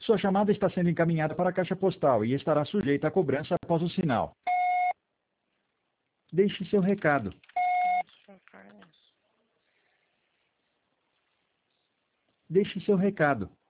Sua chamada está sendo encaminhada para a caixa postal e estará sujeita a cobrança após o sinal. Deixe seu recado. Deixe seu recado.